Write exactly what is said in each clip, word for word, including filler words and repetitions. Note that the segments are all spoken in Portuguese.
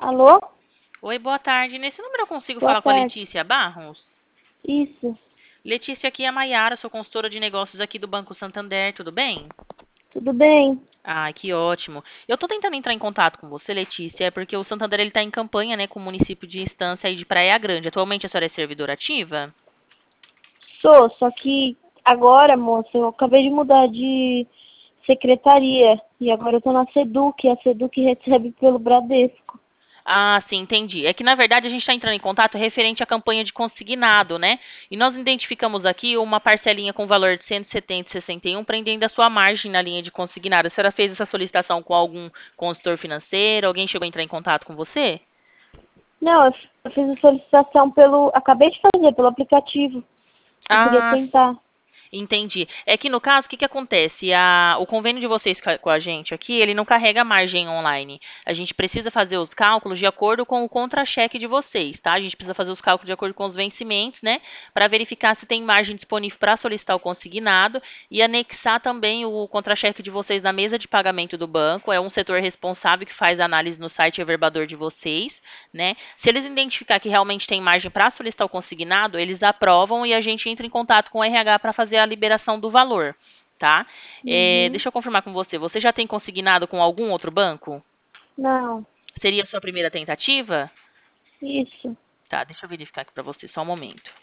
Alô? Oi, boa tarde. Nesse número eu consigo Boa falar com a tarde. Letícia Barros? Isso, Letícia, aqui é a Maiara, sou consultora de negócios aqui do Banco Santander, tudo bem? tudo bem? Ah, que ótimo. Eu tô tentando entrar em contato com você, Letícia, é porque o Santander ele tá em campanha, né, com o município de Estância aí de Praia Grande. Atualmente a senhora é servidora ativa? Sou, só que agora, moça, eu acabei de mudar de secretaria e agora eu tô na Seduc, a Seduc recebe pelo Bradesco. Ah, sim, entendi. É que, na verdade, a gente está entrando em contato referente à campanha de consignado, né? E nós identificamos aqui uma parcelinha com valor de cento e setenta e sessenta e um, prendendo a sua margem na linha de consignado. A senhora fez essa solicitação com algum consultor financeiro? Alguém chegou a entrar em contato com você? Não, eu f- eu fiz a solicitação pelo, acabei de fazer pelo aplicativo. Eu queria Ah, tentar. entendi. É que no caso, o que que acontece? A- o convênio de vocês ca- com a gente aqui, ele não carrega margem online. A gente precisa fazer os cálculos de acordo com o contra-cheque de vocês, tá? A gente precisa fazer os cálculos de acordo com os vencimentos, né? Para verificar se tem margem disponível para solicitar o consignado e anexar também o contra-cheque de vocês na mesa de pagamento do banco. É um setor responsável que faz a análise no site averbador de vocês, né? Se eles identificar que realmente tem margem para solicitar o consignado, eles aprovam e a gente entra em contato com o R H para fazer a liberação do valor, tá? É, Uhum. deixa eu confirmar com você. Você já tem consignado com algum outro banco? Não, Seria a sua primeira tentativa? isso. Tá, deixa eu verificar aqui para você, só um momento.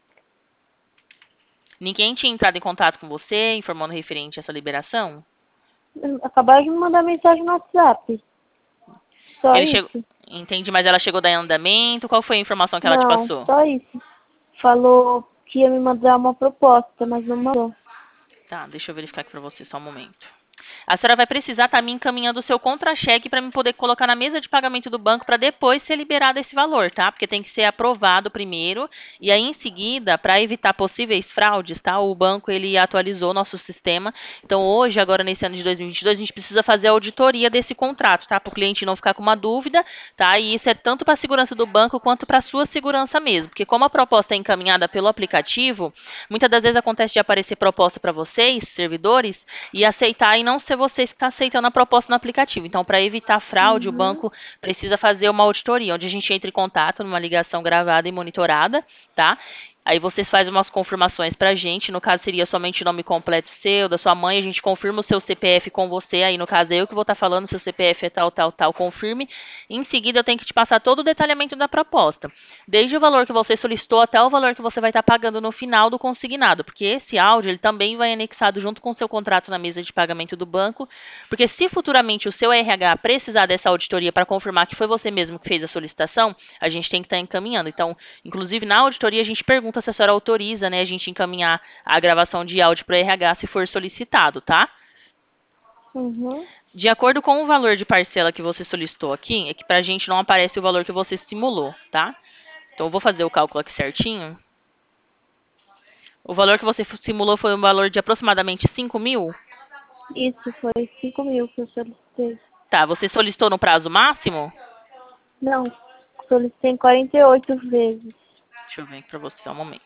Ninguém tinha entrado em contato com você, informando referente a essa liberação? Acabaram de me mandar mensagem no WhatsApp. Só Ele chegou. isso. Entendi, mas ela chegou daí em andamento? Qual foi a informação que ela te Não, passou? só isso. Falou que ia me mandar uma proposta, mas não mandou. Tá, deixa eu verificar aqui para você, só um momento. A senhora vai precisar estar me encaminhando o seu contra-cheque para me poder colocar na mesa de pagamento do banco para depois ser liberado esse valor, tá? Porque tem que ser aprovado primeiro e aí em seguida, para evitar possíveis fraudes, tá? O banco ele atualizou nosso sistema. Então hoje, agora nesse ano de dois mil e vinte e dois, a gente precisa fazer a auditoria desse contrato, tá? Para o cliente não ficar com uma dúvida, tá? E isso é tanto para a segurança do banco quanto para a sua segurança mesmo, porque como a proposta é encaminhada pelo aplicativo, muitas das vezes acontece de aparecer proposta para vocês, servidores, e aceitar e não ser vocês que estão aceitando a proposta no aplicativo. Então, para evitar fraude, o Uhum. banco precisa fazer uma auditoria, onde a gente entra em contato numa ligação gravada e monitorada, tá? Aí vocês fazem umas confirmações pra gente, no caso seria somente o nome completo seu, da sua mãe, a gente confirma o seu C P F com você, aí no caso é eu que vou estar falando, seu C P F é tal, tal, tal, confirme. Em seguida eu tenho que te passar todo o detalhamento da proposta, desde o valor que você solicitou até o valor que você vai estar pagando no final do consignado, porque esse áudio ele também vai anexado junto com o seu contrato na mesa de pagamento do banco, porque se futuramente o seu R H precisar dessa auditoria para confirmar que foi você mesmo que fez a solicitação, a gente tem que estar encaminhando. Então, inclusive, na auditoria, a gente pergunta se a senhora autoriza, né, a gente encaminhar a gravação de áudio para o R H se for solicitado, tá? Uhum. De acordo com o valor de parcela que você solicitou aqui, é que para a gente não aparece o valor que você simulou, tá? Então, eu vou fazer o cálculo aqui certinho. O valor que você simulou foi um valor de aproximadamente cinco mil? Isso foi cinco mil que eu solicitei. Tá, você solicitou no prazo máximo? Não, solicitei quarenta e oito vezes. Deixa eu ver aqui para você, só um momento.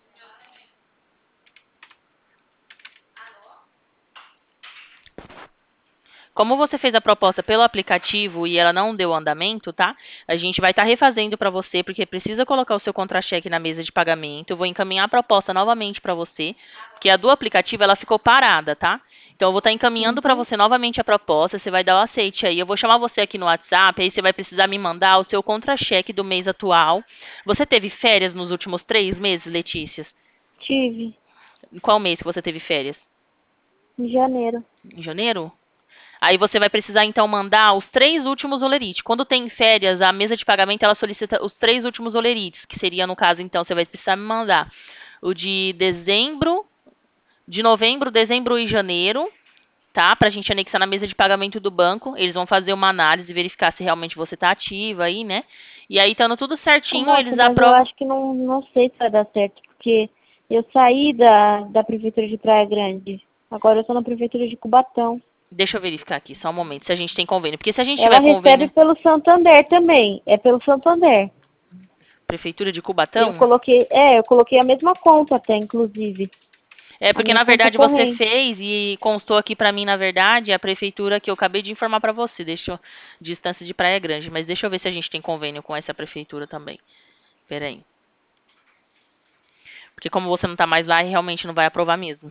Como você fez a proposta pelo aplicativo e ela não deu andamento, tá? A gente vai estar refazendo para você, porque precisa colocar o seu contra-cheque na mesa de pagamento. Eu vou encaminhar a proposta novamente para você, porque a do aplicativo ela ficou parada, tá? Então eu vou estar encaminhando para Uhum. você novamente a proposta, você vai dar o aceite aí. Eu vou chamar você aqui no WhatsApp, aí você vai precisar me mandar o seu contra-cheque do mês atual. Você teve férias nos últimos três meses, Letícia? Tive, Em qual mês que você teve férias? em janeiro. Em janeiro? Aí você vai precisar então mandar os três últimos olerites. Quando tem férias, a mesa de pagamento ela solicita os três últimos olerites, que seria no caso então você vai precisar me mandar o de dezembro, de novembro, dezembro e janeiro, tá? Pra gente anexar na mesa de pagamento do banco. Eles vão fazer uma análise e verificar se realmente você tá ativa aí, né? E aí estando tudo Ô, certinho, moça, eles mas eu aprovam. acho que não, não sei se vai dar certo, porque eu saí da, da prefeitura de Praia Grande. Agora eu estou na prefeitura de Cubatão. Deixa eu verificar aqui, só um momento, se a gente tem convênio. Porque se a gente Ela tiver recebe convênio, pelo Santander também. É pelo Santander. Prefeitura de Eu Cubatão, coloquei, é, eu coloquei a mesma conta até, inclusive. É a porque, minha na conta verdade, você corrente. fez e constou aqui pra mim, na verdade, a prefeitura que eu acabei de informar pra você. Deixa eu, distância de Praia Grande. Mas deixa eu ver se a gente tem convênio com essa prefeitura também. Pera aí. Porque como você não tá mais lá, realmente não vai aprovar mesmo.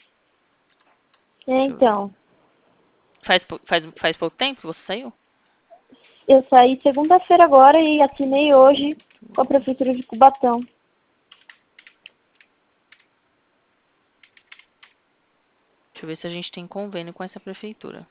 É, Deixa eu ver. então, Faz, pou- faz, faz pouco tempo que você saiu? eu saí segunda-feira agora e assinei hoje com a prefeitura de Cubatão. Deixa eu ver se a gente tem convênio com essa prefeitura.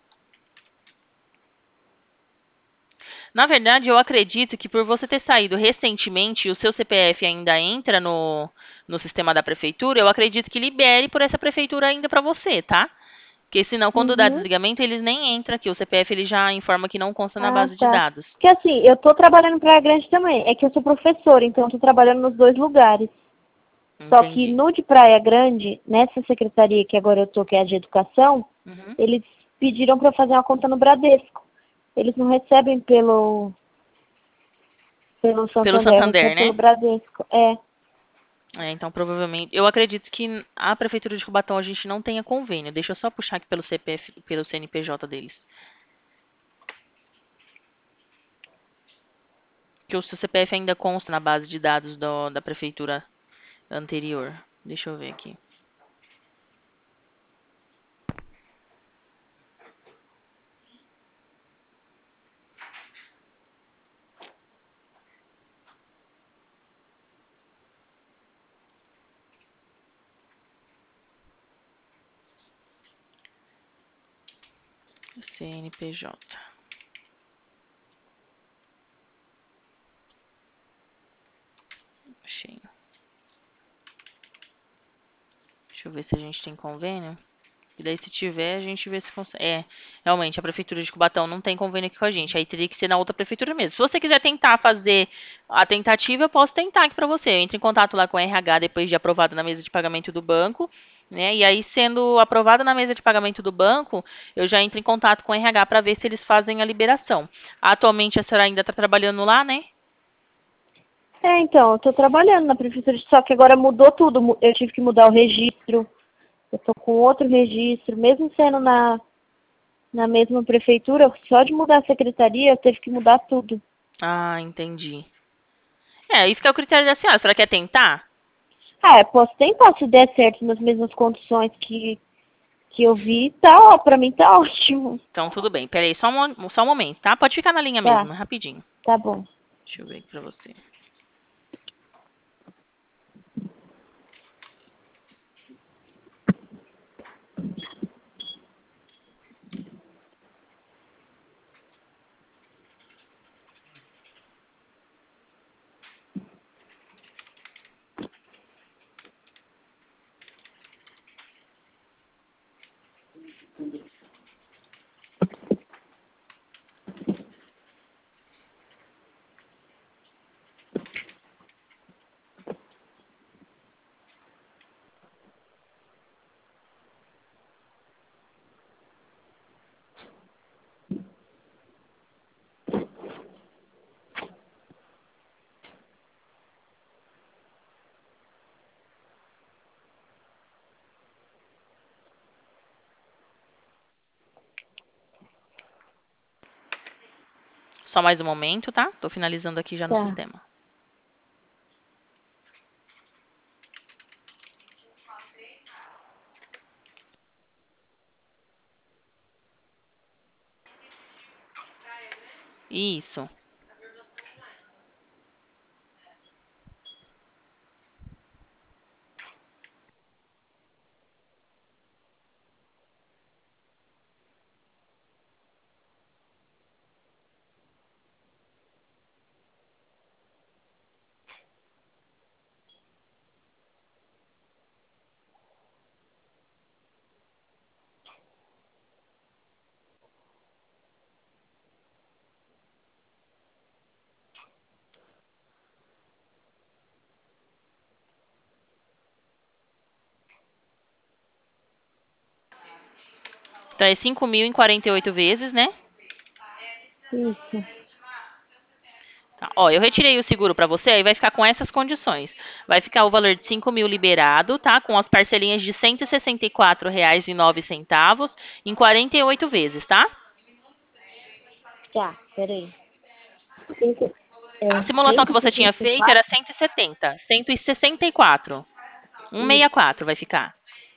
Na verdade, eu acredito que por você ter saído recentemente e o seu C P F ainda entra no, no sistema da prefeitura, eu acredito que libere por essa prefeitura ainda pra você, tá? Porque senão, quando dá Uhum. desligamento, eles nem entram aqui. O C P F ele já informa que não consta na Ah, base de tá. dados. Porque assim, eu tô trabalhando para a Grande também. É que eu sou professora, então eu tô trabalhando nos dois lugares. Só que Entendi. no de Praia Grande, nessa secretaria que agora eu tô, que é a de educação, Uhum. eles pediram para fazer uma conta no Bradesco. Eles não recebem pelo, pelo Pelo Santander, Santander, recebem pelo né? Bradesco. É. É, então provavelmente. Eu acredito que a prefeitura de Cubatão a gente não tenha convênio. Deixa eu só puxar aqui pelo C P F, pelo C N P J deles. Que o seu C P F ainda consta na base de dados do- da prefeitura anterior. Deixa eu ver aqui. C N P J. Achei. Deixa eu ver se a gente tem convênio. E daí, se tiver, a gente vê se consegue. É, realmente, a prefeitura de Cubatão não tem convênio aqui com a gente. Aí teria que ser na outra prefeitura mesmo. Se você quiser tentar fazer a tentativa, eu posso tentar aqui pra você. Entre em contato lá com a R H depois de aprovado na mesa de pagamento do banco, né? E aí, sendo aprovada na mesa de pagamento do banco, eu já entro em contato com o R H para ver se eles fazem a liberação. Atualmente, a senhora ainda está trabalhando lá, né? É, então, eu tô trabalhando na prefeitura, só que agora mudou tudo. Mu- Eu tive que mudar o registro. Eu tô com outro registro, mesmo sendo na, na mesma prefeitura, só de mudar a secretaria, eu teve que mudar tudo. Ah, entendi. É, aí fica o critério da senhora. A senhora quer tentar? Ah, eu posso tentar se der certo nas mesmas condições que, que eu vi, tá, ó, pra mim tá ótimo. Então, tudo bem. Peraí, só um, mo- só um momento, tá? Pode ficar na linha Tá, mesmo, rapidinho. tá bom. Deixa eu ver aqui pra você. Só mais um momento, tá? Tô finalizando aqui já no Tá. sistema. Isso. Então é cinco mil em quarenta e oito vezes, né? Isso. Tá. Ó, eu retirei o seguro para você, aí vai ficar com essas condições. Vai ficar o valor de cinco mil liberado, tá? Com as parcelinhas de cento e sessenta e quatro reais e nove centavos em quarenta e oito vezes, tá? Tá, peraí. Cinco, A é, simulação que cento e você tinha sessenta e feito era quatro? cento e setenta, cento e sessenta e quatro. cento e sessenta e quatro vai ficar.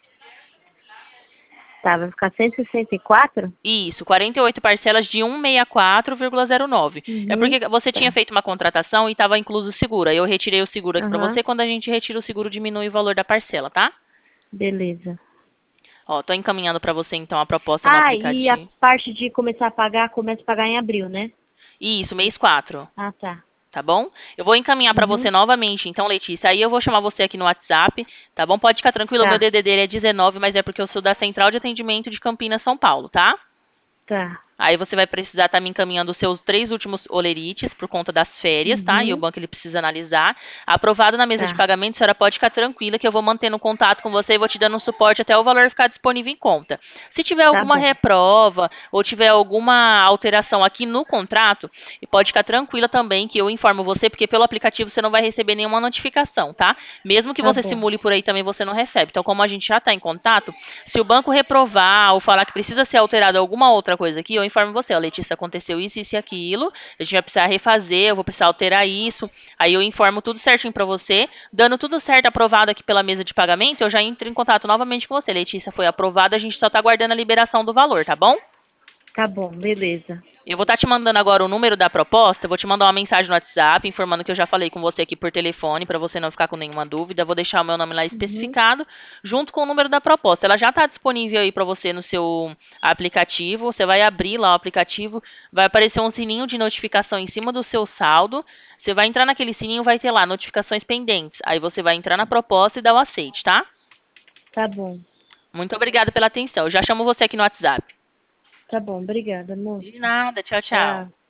Tá, vai ficar cento e sessenta e quatro? Isso, quarenta e oito parcelas de cento e sessenta e quatro vírgula zero nove. É Uhum. porque você tinha Tá. feito uma contratação e estava incluso o seguro. Aí eu retirei o seguro aqui para Aham. você. Quando a gente retira o seguro, diminui o valor da parcela, tá? Beleza. Ó, tô encaminhando para você então a proposta no Ah, e a aplicativo. parte de começar a pagar, começa a pagar em abril, né? Isso, mês quatro. Ah, tá. Tá bom? Eu vou encaminhar para Uhum. você novamente, então, Letícia. Aí eu vou chamar você aqui no WhatsApp, tá bom? Pode ficar tranquilo, o meu Tá, D D D é dezenove, mas é porque eu sou da Central de Atendimento de Campinas, São Paulo, tá? tá. Aí você vai precisar estar me encaminhando os seus três últimos olerites por conta das férias, tá? E o Uhum. banco ele precisa analisar. Aprovado na mesa de Tá, pagamento, a senhora pode ficar tranquila que eu vou mantendo contato com você e vou te dando um suporte até o valor ficar disponível em conta. Se tiver tá alguma bom. reprova ou tiver alguma alteração aqui no contrato, e pode ficar tranquila também que eu informo você, porque pelo aplicativo você não vai receber nenhuma notificação, tá? Mesmo que Tá você bom. simule por aí também você não recebe. Então, como a gente já está em contato, se o banco reprovar ou falar que precisa ser alterado alguma outra coisa aqui, eu informo você, ó, Letícia, aconteceu isso, isso e aquilo, a gente vai precisar refazer, eu vou precisar alterar isso, aí eu informo tudo certinho pra você, dando tudo certo, aprovado aqui pela mesa de pagamento, eu já entro em contato novamente com você, Letícia, foi aprovado, a gente só tá aguardando a liberação do valor, tá bom? Tá bom, beleza. Eu vou estar te mandando agora o número da proposta, vou te mandar uma mensagem no WhatsApp informando que eu já falei com você aqui por telefone, para você não ficar com nenhuma dúvida. Vou deixar o meu nome lá Uhum. especificado, junto com o número da proposta. Ela já está disponível aí para você no seu aplicativo. Você vai abrir lá o aplicativo, vai aparecer um sininho de notificação em cima do seu saldo. Você vai entrar naquele sininho, vai ter lá notificações pendentes. Aí você vai entrar na proposta e dar o aceite, tá? Tá bom. Muito obrigada pela atenção. Eu já chamo você aqui no WhatsApp. Tá bom, obrigada, amor. De nada. Tchau, tchau. Tchau.